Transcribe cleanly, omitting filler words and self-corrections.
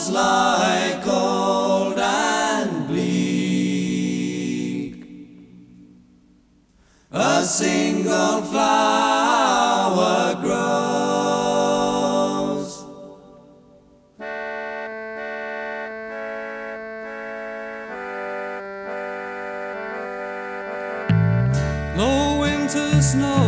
was lie cold and bleak. A single flower grows. Low winter snow